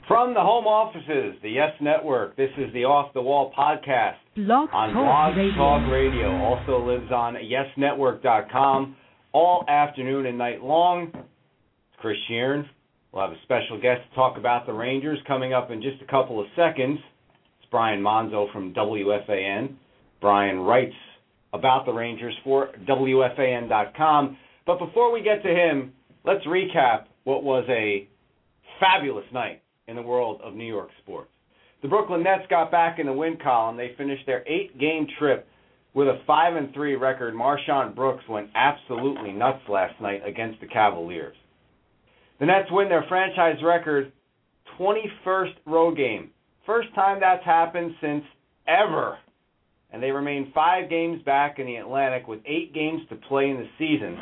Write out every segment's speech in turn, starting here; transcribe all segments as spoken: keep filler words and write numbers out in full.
From the home offices, the Yes Network, this is the Off the Wall podcast Blog on Talk Blog Radio. Talk Radio. Also lives on yes network dot com all afternoon and night long. It's Chris Sheeran. We'll have a special guest to talk about the Rangers coming up in just a couple of seconds. It's Brian Monzo from W F A N. Brian writes about the Rangers for W F A N dot com. But before we get to him, let's recap what was a fabulous night in the world of New York sports. The Brooklyn Nets got back in the win column. They finished their eight-game trip with a five and three record. Marshawn Brooks went absolutely nuts last night against the Cavaliers. The Nets win their franchise record twenty-first road game. First time that's happened since ever. And they remain five games back in the Atlantic with eight games to play in the season.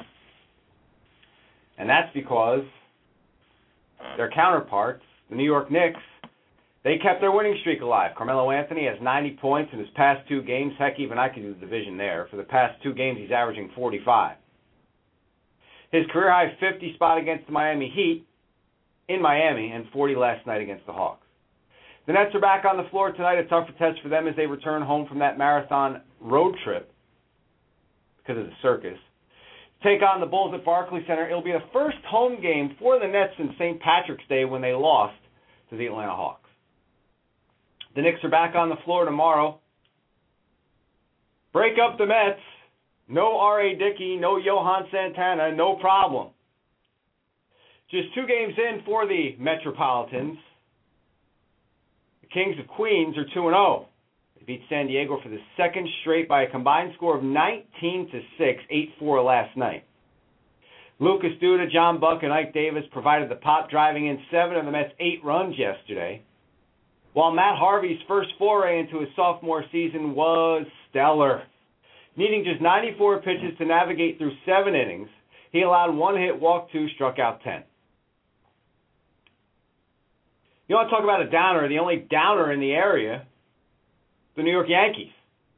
And that's because their counterparts, the New York Knicks, they kept their winning streak alive. Carmelo Anthony has ninety points in his past two games. Heck, even I could do the division there. For the past two games, he's averaging forty-five. His career-high fifty spot against the Miami Heat in Miami and forty last night against the Hawks. The Nets are back on the floor tonight. A tougher test for them as they return home from that marathon road trip because of the circus. Take on the Bulls at Barclays Center. It'll be the first home game for the Nets since Saint Patrick's Day when they lost to the Atlanta Hawks. The Knicks are back on the floor tomorrow. Break up the Mets. No R A. Dickey, no Johan Santana, no problem. Just two games in for the Metropolitans. The Kings of Queens are two and oh. They beat San Diego for the second straight by a combined score of nineteen to six, eight four last night. Lucas Duda, John Buck, and Ike Davis provided the pop, driving in seven of the Mets' eight runs yesterday, while Matt Harvey's first foray into his sophomore season was stellar. Needing just ninety-four pitches to navigate through seven innings, he allowed one hit, walked two, struck out ten. You want to talk about a downer, the only downer in the area, the New York Yankees.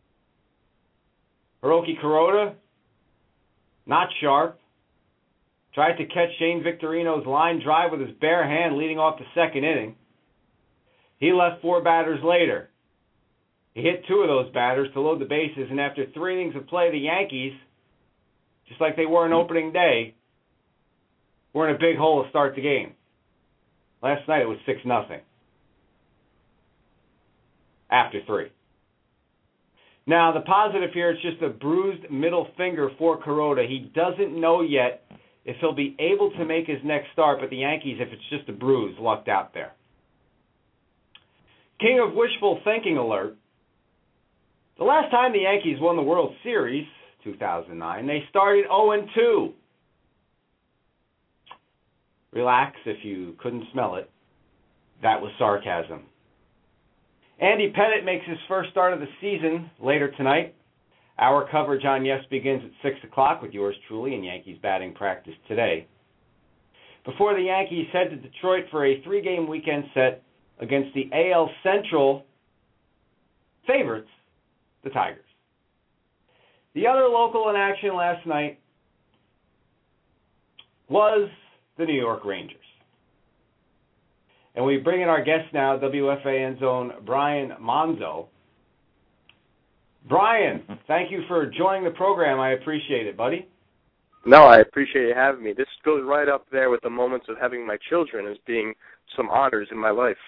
Hiroki Kuroda, not sharp. Tried to catch Shane Victorino's line drive with his bare hand leading off the second inning. He left four batters later. He hit two of those batters to load the bases, and after three innings of play, the Yankees, just like they were on opening day, were in a big hole to start the game. Last night it was six nothing. After three. Now, the positive here is just a bruised middle finger for Kuroda. He doesn't know yet if he'll be able to make his next start, but the Yankees, if it's just a bruise, lucked out there. King of wishful thinking alert. The last time the Yankees won the World Series, two thousand nine, they started oh and two. Relax if you couldn't smell it. That was sarcasm. Andy Pettitte makes his first start of the season later tonight. Our coverage on Yes begins at six o'clock with yours truly in Yankees batting practice today. Before the Yankees head to Detroit for a three-game weekend set against the A L Central favorites, the Tigers. The other local in action last night was the New York Rangers. And we bring in our guest now, W F A N's own Brian Monzo. Brian, thank you for joining the program. I appreciate it, buddy. No, I appreciate you having me. This goes right up there with the moments of having my children as being some honors in my life.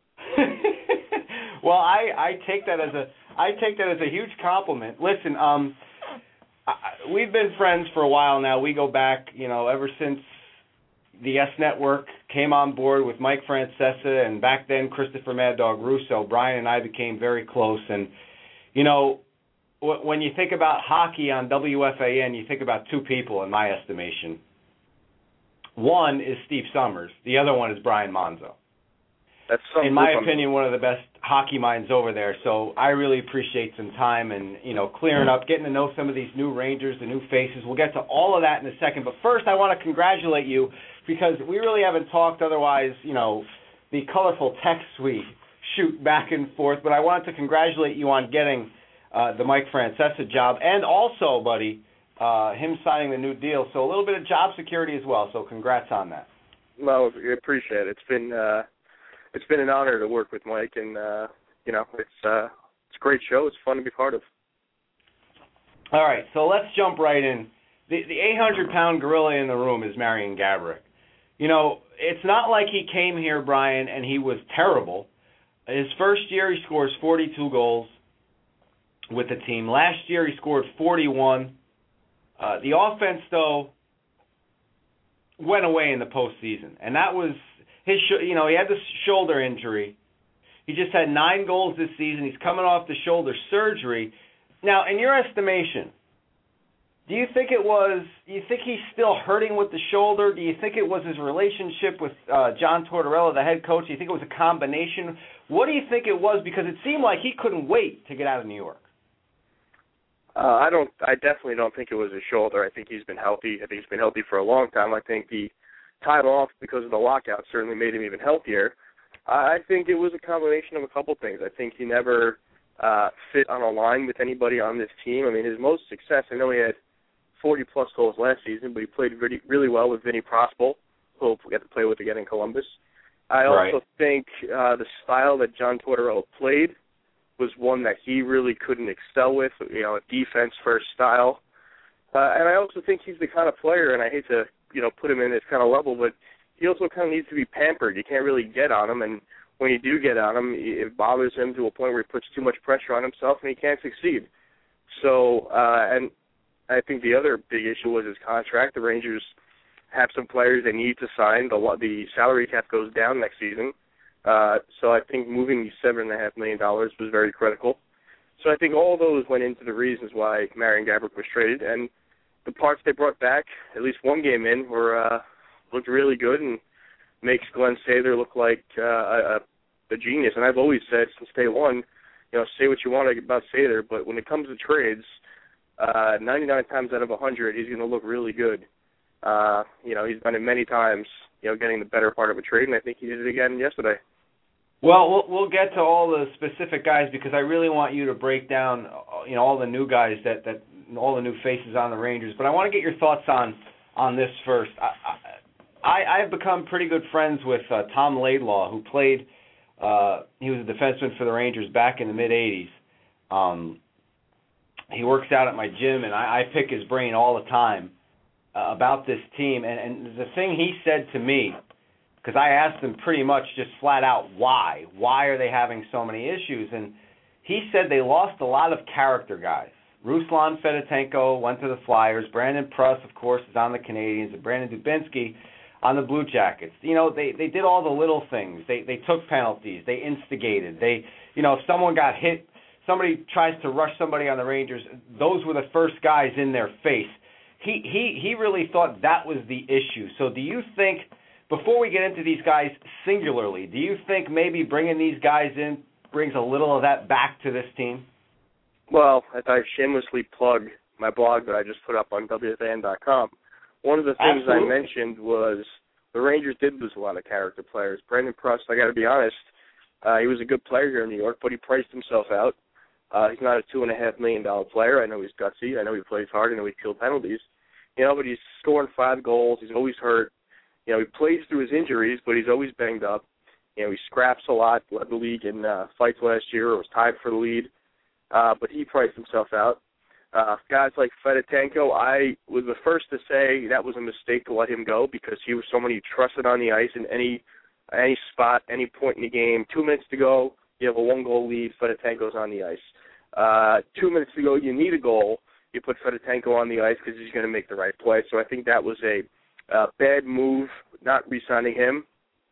Well, I, I take that as a I take that as a huge compliment. Listen, um, I, we've been friends for a while now. We go back, you know, ever since the Yes Network came on board with Mike Francesa, and back then Christopher Mad Dog Russo. Brian and I became very close, and you know, w- when you think about hockey on W F A N, you think about two people in my estimation. One is Steve Summers. The other one is Brian Monzo. That's so in my opinion, one of the best hockey minds over there. So I really appreciate some time and, you know, clearing up, getting to know some of these new Rangers, the new faces. We'll get to all of that in a second. But first, I want to congratulate you because we really haven't talked otherwise, you know, the colorful texts we shoot back and forth. But I wanted to congratulate you on getting uh, the Mike Francesa job and also, buddy, uh, him signing the new deal. So a little bit of job security as well. So congrats on that. Well, we appreciate it. It's been... Uh... it's been an honor to work with Mike, and uh, you know, it's uh, it's a great show. It's fun to be part of. All right, so let's jump right in. The the eight hundred pound gorilla in the room is Marian Gaborik. You know, it's not like he came here, Brian, and he was terrible. His first year, he scores forty-two goals with the team. Last year, he scored forty-one. Uh, the offense, though, went away in the postseason, and that was his. Sh- you know, he had this shoulder injury. He just had nine goals this season. He's coming off the shoulder surgery. Now, in your estimation, do you think it was, do you think he's still hurting with the shoulder? Do you think it was his relationship with uh, John Tortorella, the head coach? Do you think it was a combination? What do you think it was? Because it seemed like he couldn't wait to get out of New York. Uh, I don't. I definitely don't think it was his shoulder. I think he's been healthy. I think he's been healthy for a long time. I think the time off because of the lockout certainly made him even healthier. I think it was a combination of a couple things. I think he never uh, fit on a line with anybody on this team. I mean, his most success, I know he had forty-plus goals last season, but he played really, really well with Vinny Prospal, who we got to play with again in Columbus. I Right. also think uh, the style that John Tortorella played was one that he really couldn't excel with, you know, a defense-first style. Uh, and I also think he's the kind of player, and I hate to, you know, put him in this kind of level, but he also kind of needs to be pampered. You can't really get on him, and when you do get on him, it bothers him to a point where he puts too much pressure on himself, and he can't succeed. So, uh, and I think the other big issue was his contract. The Rangers have some players they need to sign. The, the salary cap goes down next season. Uh, so I think moving the seven point five million dollars was very critical. So I think all those went into the reasons why Marian Gaborik was traded. And the parts they brought back, at least one game in, were uh, looked really good and makes Glenn Sather look like uh, a, a genius. And I've always said since day one, you know, say what you want about Sather, but when it comes to trades, uh, ninety-nine times out of one hundred, he's going to look really good. Uh, you know, he's done it many times, you know, getting the better part of a trade, and I think he did it again yesterday. Well, we'll we'll get to all the specific guys because I really want you to break down, you know, all the new guys that, that all the new faces on the Rangers. But I want to get your thoughts on on this first. I I I've become pretty good friends with uh, Tom Laidlaw, who played. Uh, he was a defenseman for the Rangers back in the mid eighties. Um, he works out at my gym, and I, I pick his brain all the time uh, about this team. And, and the thing he said to me, because I asked him pretty much just flat out why. Why are they having so many issues? And he said they lost a lot of character guys. Ruslan Fedotenko went to the Flyers. Brandon Pruss, of course, is on the Canadiens. And Brandon Dubinsky on the Blue Jackets. You know, they, they did all the little things. They they took penalties. They instigated. They, you know, if someone got hit, somebody tries to rush somebody on the Rangers, those were the first guys in their face. He he he really thought that was the issue. So do you think, before we get into these guys singularly, do you think maybe bringing these guys in brings a little of that back to this team? Well, as I shamelessly plug my blog that I just put up on W F A N dot com, one of the things Absolutely. I mentioned was the Rangers did lose a lot of character players. Brandon Pruss, I got to be honest, uh, he was a good player here in New York, but he priced himself out. Uh, he's not a two and a half million dollar player. I know he's gutsy. I know he plays hard. I know he killed penalties. You know, but he's scoring five goals. He's always hurt. You know, he plays through his injuries, but he's always banged up. You know, he scraps a lot, led the league in uh, fights last year, or was tied for the lead. Uh, but he priced himself out. Uh, guys like Fedotenko, I was the first to say that was a mistake to let him go because he was someone you trusted on the ice in any any spot, any point in the game. Two minutes to go, you have a one-goal lead, Fedotenko's on the ice. Uh, two minutes to go, you need a goal. You put Fedotenko on the ice because he's going to make the right play. So I think that was a uh, bad move, not re-signing him.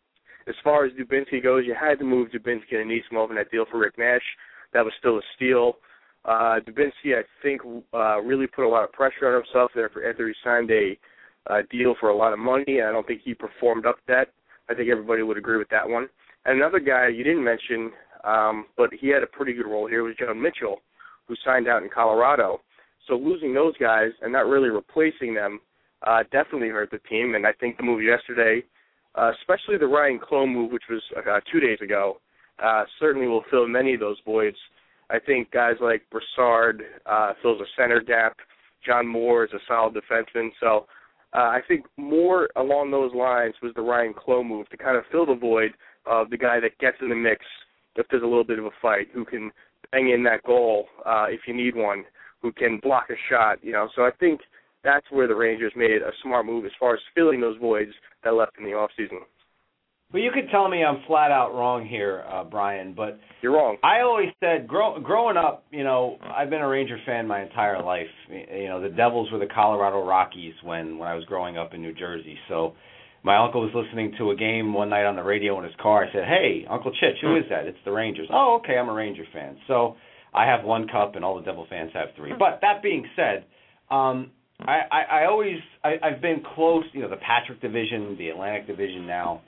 As far as Dubinsky goes, you had to move Dubinsky and Anisimov in that deal for Rick Nash. That was still a steal. Uh, Dubinsky, I think, uh, really put a lot of pressure on himself there for, after he signed a uh, deal for a lot of money. I don't think he performed up to that. I think everybody would agree with that one. And another guy you didn't mention, um, but he had a pretty good role here, was John Mitchell, who signed out in Colorado. So losing those guys and not really replacing them uh, definitely hurt the team. And I think the move yesterday, uh, especially the Ryan Clone move, which was uh, two days ago, uh, certainly will fill many of those voids. I think guys like Brassard uh, fills a center gap. John Moore is a solid defenseman. So uh, I think more along those lines was the Ryan Clone move to kind of fill the void of the guy that gets in the mix if there's a little bit of a fight, who can bang in that goal uh, if you need one, who can block a shot, you know. So I think that's where the Rangers made a smart move as far as filling those voids that left in the offseason. Well, you could tell me I'm flat out wrong here, uh, Brian, but you're wrong. I always said, grow, growing up, you know, I've been a Ranger fan my entire life. You know, the Devils were the Colorado Rockies when, when I was growing up in New Jersey. So my uncle was listening to a game one night on the radio in his car. I said, hey, Uncle Chich, who is that? It's the Rangers. Oh, okay, I'm a Ranger fan. So I have one cup and all the Devil fans have three. But that being said, um, I, I, I always, I, I've been close, you know, the Patrick Division, the Atlantic Division now.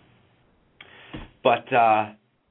But uh,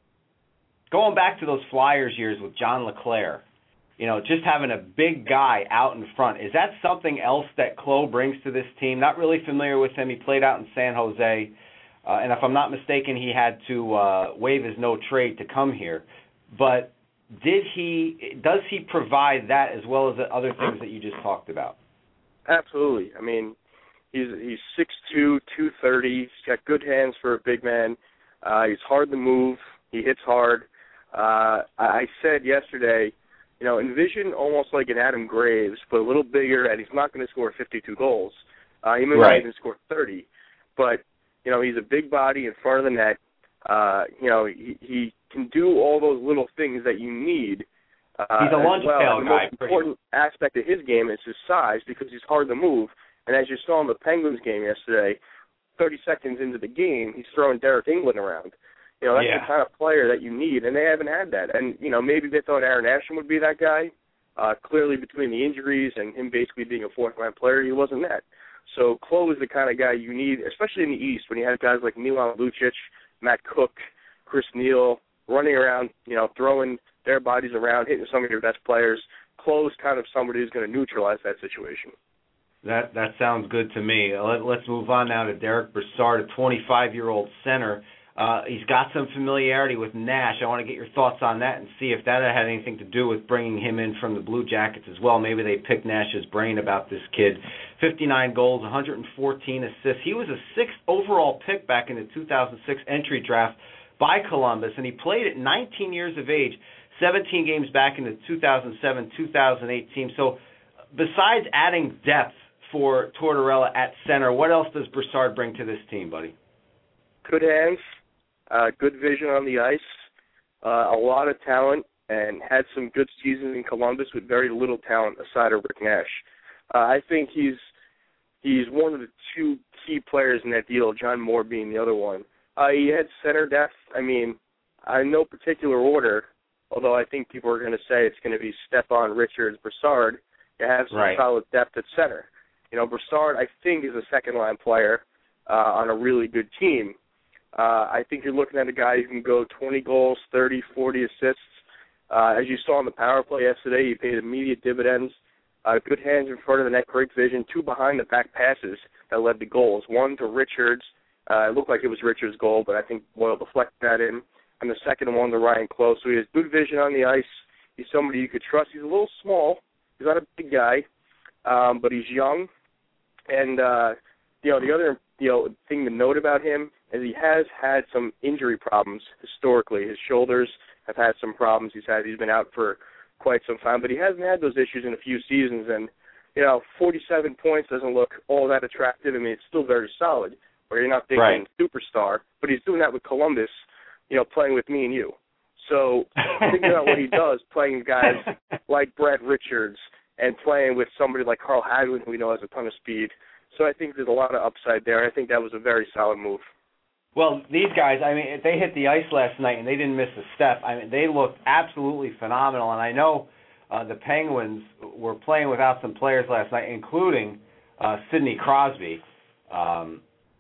going back to those Flyers years with John LeClair, you know, just having a big guy out in front, is that something else that Clo brings to this team? Not really familiar with him. He played out in San Jose. Uh, and if I'm not mistaken, he had to uh, waive his no trade to come here. But did he? Does he provide that as well as the other things that you just talked about? Absolutely. I mean, he's he's six two, two thirty. He's got good hands for a big man. Uh, he's hard to move. He hits hard. Uh, I said yesterday, you know, envision almost like an Adam Graves, but a little bigger, and he's not going to score fifty-two goals. Uh, he may right. not even score thirty, but you know, he's a big body in front of the net. Uh, you know, he, he can do all those little things that you need. Uh, he's a lunch well. pail the guy. The most important aspect of his game is his size, because he's hard to move. And as you saw in the Penguins game yesterday, thirty seconds into the game, he's throwing Derek England around. You know, that's yeah. the kind of player that you need, and they haven't had that. And, you know, maybe they thought Aaron Ashton would be that guy. Uh, clearly, between the injuries and him basically being a fourth-line player, he wasn't that. So Clo is the kind of guy you need, especially in the East, when you have guys like Milan Lucic, Matt Cook, Chris Neal, running around, you know, throwing their bodies around, hitting some of your best players. Clo is kind of somebody who's going to neutralize that situation. That that sounds good to me. Let, let's move on now to Derek Brassard, a twenty-five-year-old center. Uh, he's got some familiarity with Nash. I want to get your thoughts on that and see if that had anything to do with bringing him in from the Blue Jackets as well. Maybe they picked Nash's brain about this kid. fifty-nine goals, one hundred fourteen assists. He was a sixth overall pick back in the two thousand six entry draft by Columbus, and he played at nineteen years of age, seventeen games back in the two thousand seven two thousand eight team. So besides adding depth for Tortorella at center, what else does Brassard bring to this team, buddy? Good hands, uh, good vision on the ice, uh, a lot of talent, and had some good seasons in Columbus with very little talent aside of Rick Nash. Uh, I think he's he's one of the two key players in that deal, John Moore being the other one. Uh, he had center depth. I mean, in no particular order, although I think people are going to say it's going to be Stepan, Richards, Brassard. You have some right. solid depth at center. You know, Brassard, I think, is a second-line player uh, on a really good team. Uh, I think you're looking at a guy who can go twenty goals, thirty, forty assists. Uh, as you saw in the power play yesterday, he paid immediate dividends. Uh, good hands in front of the net, great vision, two behind-the-back passes that led to goals. One to Richards. Uh, it looked like it was Richards' goal, but I think Boyle deflected that in. And the second one to Ryan Close. So he has good vision on the ice. He's somebody you could trust. He's a little small. He's not a big guy, um, but he's young. And, uh, you know, the other you know thing to note about him is he has had some injury problems historically. His shoulders have had some problems. He's had he's been out for quite some time, but he hasn't had those issues in a few seasons. And, you know, forty-seven points doesn't look all that attractive. I mean, it's still very solid, where you're not thinking right. superstar, but he's doing that with Columbus, you know, playing with me and you. So think about what he does, playing with guys like Brett Richards and playing with somebody like Carl Hagelin, who we know has a ton of speed. So I think there's a lot of upside there. I think that was a very solid move. Well, these guys, I mean, they hit the ice last night and they didn't miss a step. I mean, they looked absolutely phenomenal. And I know uh, the Penguins were playing without some players last night, including uh, Sidney Crosby. Um,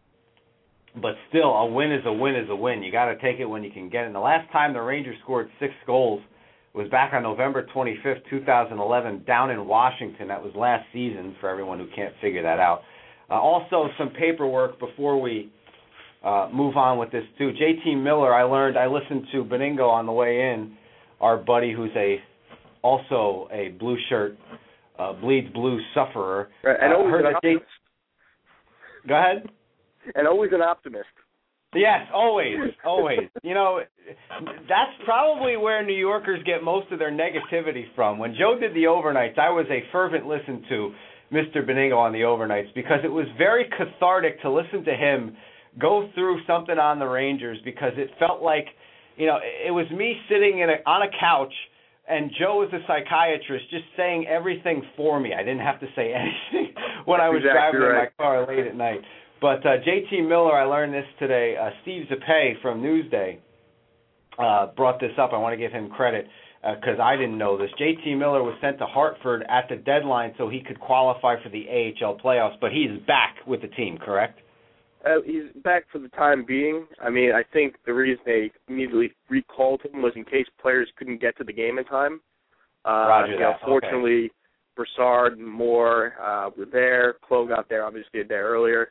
but still, a win is a win is a win. You got to take it when you can get it. And the last time the Rangers scored six goals was back on November twenty-fifth, two thousand eleven, down in Washington. That was last season, for everyone who can't figure that out. Uh, also, some paperwork before we uh, move on with this, too. J T Miller, I learned, I listened to Beningo on the way in, our buddy who's a also a blue shirt, uh, bleeds blue sufferer. Right, and uh, always heard an that J- optimist. Go ahead. And always an optimist. Yes, always, always. You know, that's probably where New Yorkers get most of their negativity from. When Joe did the overnights, I was a fervent listen to Mister Benigno on the overnights because it was very cathartic to listen to him go through something on the Rangers because it felt like, you know, it was me sitting in a, on a couch and Joe was a psychiatrist just saying everything for me. I didn't have to say anything when That's I was exactly driving right. in my car late at night. But uh, J T Miller, I learned this today. Uh, Steve Zappe from Newsday uh, brought this up. I want to give him credit because uh, I didn't know this. J T Miller was sent to Hartford at the deadline so he could qualify for the A H L playoffs, but he's back with the team, correct? Uh, he's back for the time being. I mean, I think the reason they immediately recalled him was in case players couldn't get to the game in time. Uh, Roger you know, that. fortunately, Okay. Broussard and Moore uh, were there. Clough got there, obviously, a day earlier.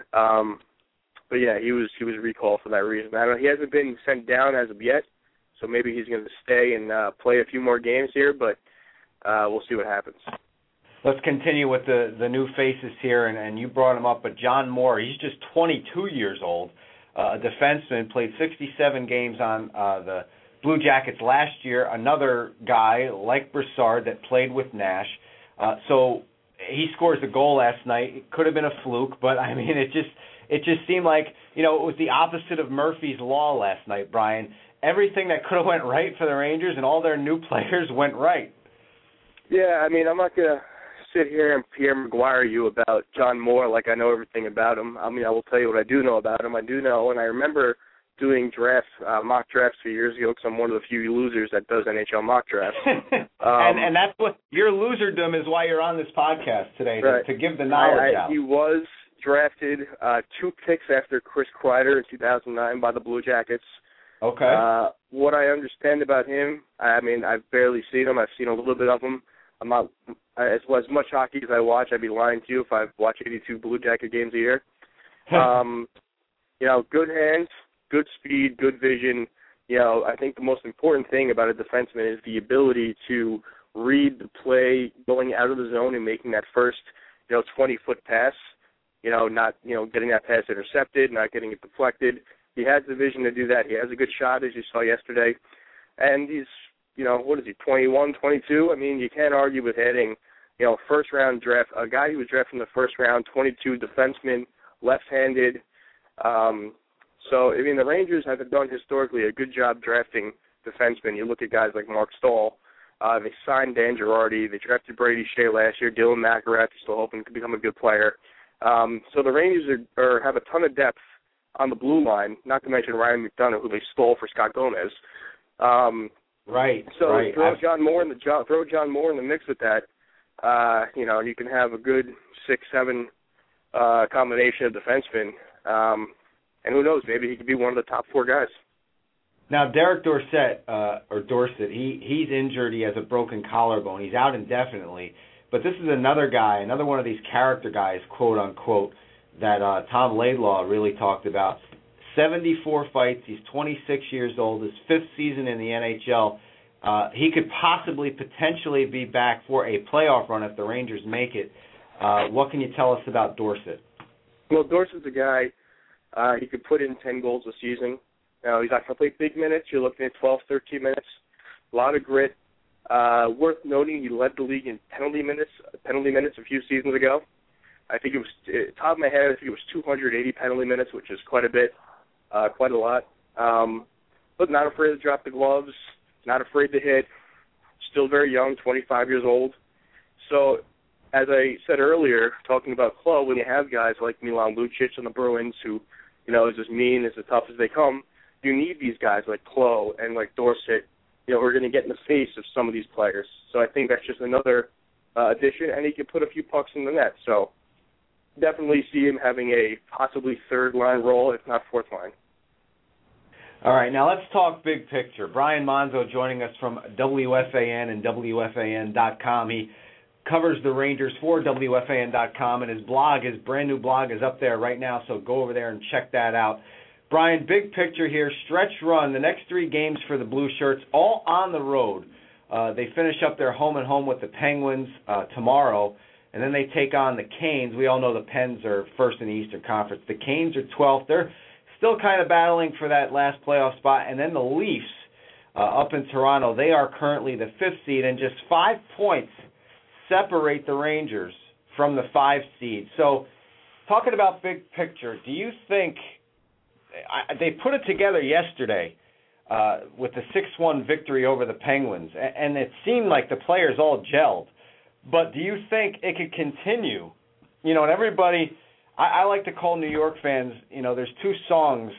Um, but yeah, he was he was recalled for that reason. I don't know. He hasn't been sent down as of yet, so maybe he's going to stay and uh, play a few more games here. But uh, we'll see what happens. Let's continue with the, the new faces here, and, and you brought him up, but John Moore, he's just twenty-two years old, uh, a defenseman, played sixty-seven games on uh, the Blue Jackets last year, another guy like Broussard that played with Nash. Uh, so he scores a goal last night. It could have been a fluke, but, I mean, it just it just seemed like, you know, it was the opposite of Murphy's Law last night, Brian. Everything that could have went right for the Rangers and all their new players went right. Yeah, I mean, I'm not going to sit here and Pierre Maguire you about John Moore like I know everything about him. I mean, I will tell you what I do know about him. I do know, and I remember doing drafts, uh, mock drafts a few years ago because I'm one of the few losers that does N H L mock drafts. um, and, and that's what your loserdom is why you're on this podcast today, right. to, to give the knowledge I, I, out. He was drafted uh, two picks after Chris Kreider in two thousand nine by the Blue Jackets. Okay. Uh, what I understand about him, I mean, I've barely seen him. I've seen a little bit of him. I'm not as, as much hockey as I watch. I'd be lying to you if I watch eighty-two Blue Jacket games a year. um, you know, good hands, good speed, good vision. You know, I think the most important thing about a defenseman is the ability to read the play going out of the zone and making that first, you know, twenty-foot pass. You know, not, you know, getting that pass intercepted, not getting it deflected. He has the vision to do that. He has a good shot, as you saw yesterday. And he's, you know, what is he, twenty-one, twenty-two? I mean, you can't argue with hitting, you know, first-round draft, a guy who was drafted in the first round, twenty-two, defenseman, left-handed. Um, so, I mean, the Rangers have done historically a good job drafting defensemen. You look at guys like Mark Stahl. Uh, they signed Dan Girardi. They drafted Brady Shea last year. Dylan McIlrath is still hoping to become a good player. Um, so the Rangers are, are, have a ton of depth on the blue line, not to mention Ryan McDonough, who they stole for Scott Gomez. Um, right. So right. throw I've... John Moore in the throw John Moore in the mix with that. Uh, you know, you can have a good six, seven uh, combination of defensemen. Um, and who knows? Maybe he could be one of the top four guys. Now, Derek Dorsett, uh, or Dorsett, he, he's injured. He has a broken collarbone. He's out indefinitely. But this is another guy, another one of these character guys, quote unquote, that uh, Tom Laidlaw really talked about. seventy-four fights. He's twenty-six years old. His fifth season in the N H L. Uh, he could possibly, potentially be back for a playoff run if the Rangers make it. Uh, what can you tell us about Dorsett? Well, Dorsett's a guy, uh, he could put in ten goals a season. Now, he's not going to play big minutes. You're looking at twelve, thirteen minutes. A lot of grit. Uh, worth noting, he led the league in penalty minutes, penalty minutes a few seasons ago. I think it was, uh, top of my head, I think it was two hundred eighty penalty minutes, which is quite a bit, uh, quite a lot. Um, but not afraid to drop the gloves, not afraid to hit, still very young, twenty-five years old. So, as I said earlier, talking about Clough, when you have guys like Milan Lucic on the Bruins who, you know, is as mean, as tough as they come, you need these guys like Clough and like Dorsett, you know, who are going to get in the face of some of these players. So I think that's just another uh, addition, and he can put a few pucks in the net. So definitely see him having a possibly third-line role, if not fourth line. All right, now let's talk big picture. Brian Monzo joining us from W F A N and W F A N dot com. He covers the Rangers for W F A N dot com, and his blog, his brand new blog, is up there right now, so go over there and check that out. Brian, big picture here, stretch run, the next three games for the Blue Shirts, all on the road. Uh, they finish up their home and home with the Penguins uh, tomorrow, and then they take on the Canes. We all know the Pens are first in the Eastern Conference. The Canes are twelfth. They're still kind of battling for that last playoff spot. And then the Leafs uh, up in Toronto, they are currently the fifth seed, and just five points separate the Rangers from the five seed. So talking about big picture, do you think I, they put it together yesterday uh, with the six one victory over the Penguins, and, and it seemed like the players all gelled. But do you think it could continue? You know, and everybody, I, I like to call New York fans, you know, there's two songs.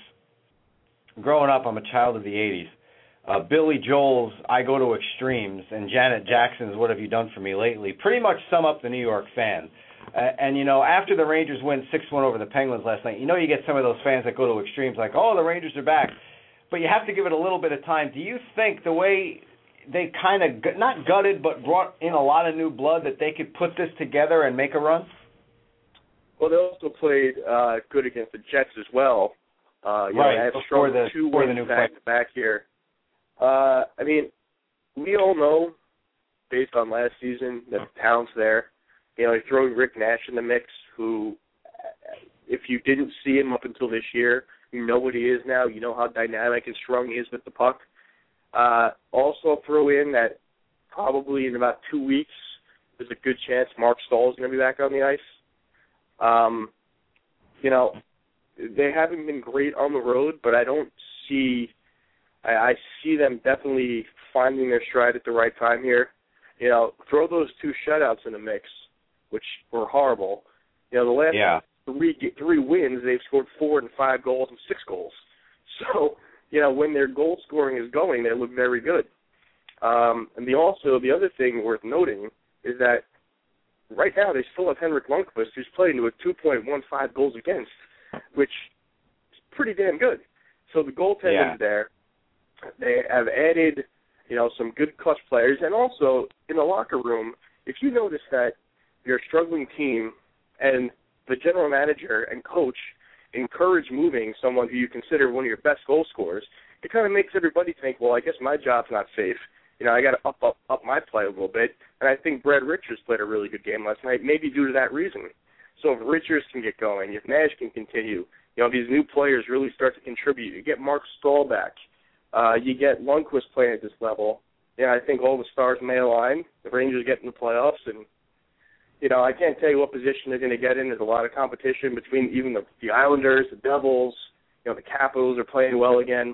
Growing up, I'm a child of the eighties. Uh, Billy Joel's I Go to Extremes and Janet Jackson's What Have You Done For Me Lately pretty much sum up the New York fan. Uh, and, you know, after the Rangers win six one over the Penguins last night, you know you get some of those fans that go to extremes like, oh, the Rangers are back. But you have to give it a little bit of time. Do you think the way they kind of, not gutted, but brought in a lot of new blood, that they could put this together and make a run? Well, they also played uh, good against the Jets as well. Uh, you right, know, they have before the, two before the wins new back to back here. Uh, I mean, we all know, based on last season, that the talent's there. You know, you throw Rick Nash in the mix, who, if you didn't see him up until this year, you know what he is now. You know how dynamic and strong he is with the puck. Uh, also throw in that probably in about two weeks, there's a good chance Mark Stahl is going to be back on the ice. Um, you know, they haven't been great on the road, but I don't see I, I see them definitely finding their stride at the right time here. You know, throw those two shutouts in the mix, which were horrible. You know, the last yeah. three three wins, they've scored four and five goals and six goals. So, you know, when their goal scoring is going, they look very good. Um, and the also the other thing worth noting is that right now they still have Henrik Lundqvist, who's playing to a two point one five goals against, which is pretty damn good. So the goaltending yeah. is there. They have added, you know, some good clutch players, and also in the locker room, if you notice that you're a struggling team and the general manager and coach encourage moving someone who you consider one of your best goal scorers, it kind of makes everybody think, well, I guess my job's not safe. You know, I got to up, up up my play a little bit. And I think Brad Richards played a really good game last night, maybe due to that reason. So if Richards can get going, if Nash can continue, you know, these new players really start to contribute. You get Mark Stahl back. Uh, you get Lundqvist playing at this level. Yeah, I think all the stars may align. The Rangers get in the playoffs, and you know, I can't tell you what position they're going to get in. There's a lot of competition between even the, the Islanders, the Devils. You know, the Capitals are playing well again.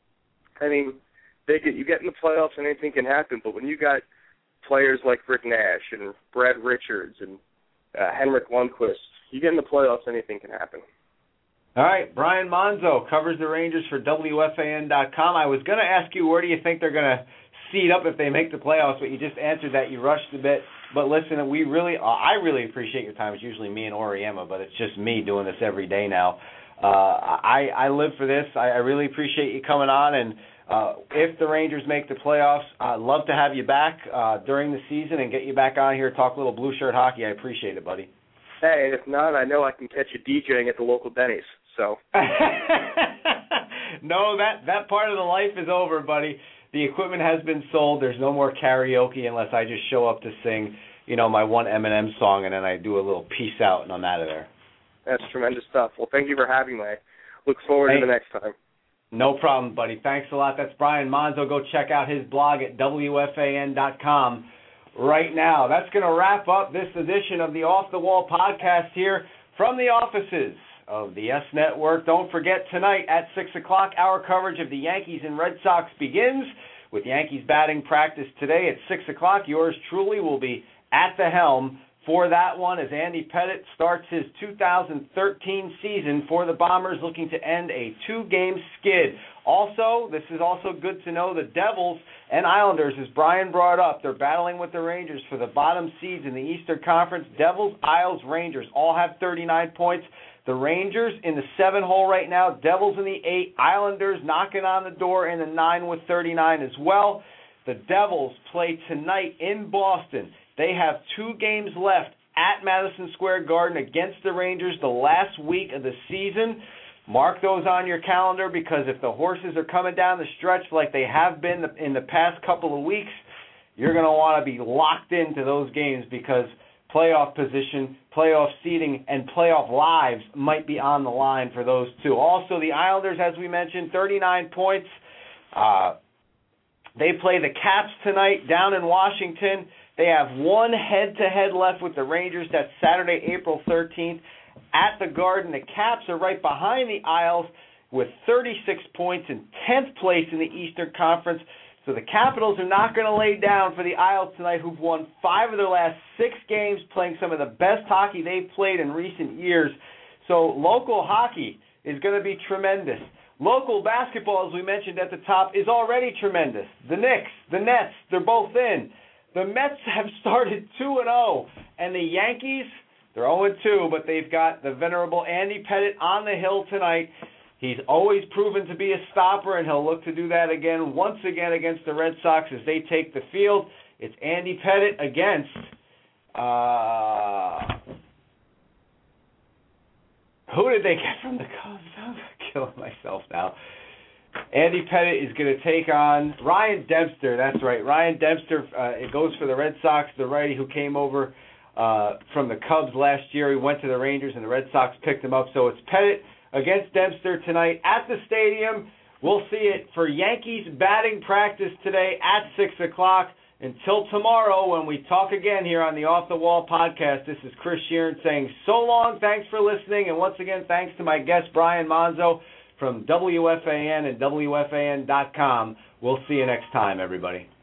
I mean, they get you get in the playoffs and anything can happen. But when you got players like Rick Nash and Brad Richards and uh, Henrik Lundqvist, you get in the playoffs, anything can happen. All right, Brian Monzo covers the Rangers for W F A N dot com. I was going to ask you, where do you think they're going to seed up if they make the playoffs, but you just answered that. You rushed a bit. But listen, we really, uh, I really appreciate your time. It's usually me and Oriema, but it's just me doing this every day now. Uh, I, I live for this. I, I really appreciate you coming on. And uh, if the Rangers make the playoffs, I'd love to have you back uh, during the season and get you back on here, talk a little blue shirt hockey. I appreciate it, buddy. Hey, and if not, I know I can catch you DJing at the local Denny's. So. No, that, that part of the life is over, buddy. The equipment has been sold. There's no more karaoke unless I just show up to sing, you know, my one Eminem song, and then I do a little peace out, and I'm out of there. That's tremendous stuff. Well, thank you for having me. Look forward hey, to the next time. No problem, buddy. Thanks a lot. That's Brian Monzo. Go check out his blog at W F A N dot com right now. That's going to wrap up this edition of the Off the Wall podcast here from the offices of the S Network. Don't forget, tonight at six o'clock, our coverage of the Yankees and Red Sox begins with Yankees batting practice today at six o'clock. Yours truly will be at the helm for that one as Andy Pettitte starts his two thousand thirteen season for the Bombers, looking to end a two-game skid. Also, this is also good to know, the Devils and Islanders, as Brian brought up, they're battling with the Rangers for the bottom seeds in the Eastern Conference. Devils, Isles, Rangers all have thirty-nine points. The Rangers in the seven hole right now, Devils in the eight, Islanders knocking on the door in the nine with thirty-nine as well. The Devils play tonight in Boston. They have two games left at Madison Square Garden against the Rangers the last week of the season. Mark those on your calendar, because if the horses are coming down the stretch like they have been in the past couple of weeks, you're going to want to be locked into those games, because playoff position, playoff seeding, and playoff lives might be on the line for those two. Also, the Islanders, as we mentioned, thirty-nine points. Uh, they play the Caps tonight down in Washington. They have one head-to-head left with the Rangers. That's Saturday, April thirteenth at the Garden. The Caps are right behind the Isles with thirty-six points in tenth place in the Eastern Conference. So the Capitals are not going to lay down for the Isles tonight, who've won five of their last six games, playing some of the best hockey they've played in recent years. So local hockey is going to be tremendous. Local basketball, as we mentioned at the top, is already tremendous. The Knicks, the Nets, they're both in. The Mets have started two and oh, and the Yankees, they're oh and two, but they've got the venerable Andy Pettitte on the hill tonight. He's always proven to be a stopper, and he'll look to do that again, once again against the Red Sox as they take the field. It's Andy Pettitte against uh, who did they get from the Cubs? I'm killing myself now. Andy Pettitte is going to take on Ryan Dempster. That's right. Ryan Dempster, uh, it goes for the Red Sox, the righty who came over uh, from the Cubs last year. He went to the Rangers, and the Red Sox picked him up. So it's Pettitte against Dempster tonight at the stadium. We'll see it for Yankees batting practice today at six o'clock. Until tomorrow when we talk again here on the Off the Wall podcast, this is Chris Sheeran saying so long, thanks for listening, and once again, thanks to my guest, Brian Monzo from W F A N and W F A N dot com. We'll see you next time, everybody.